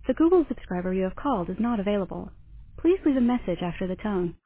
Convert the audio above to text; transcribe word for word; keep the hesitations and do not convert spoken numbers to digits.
The Google subscriber you have called is not available. Please leave a message after the tone.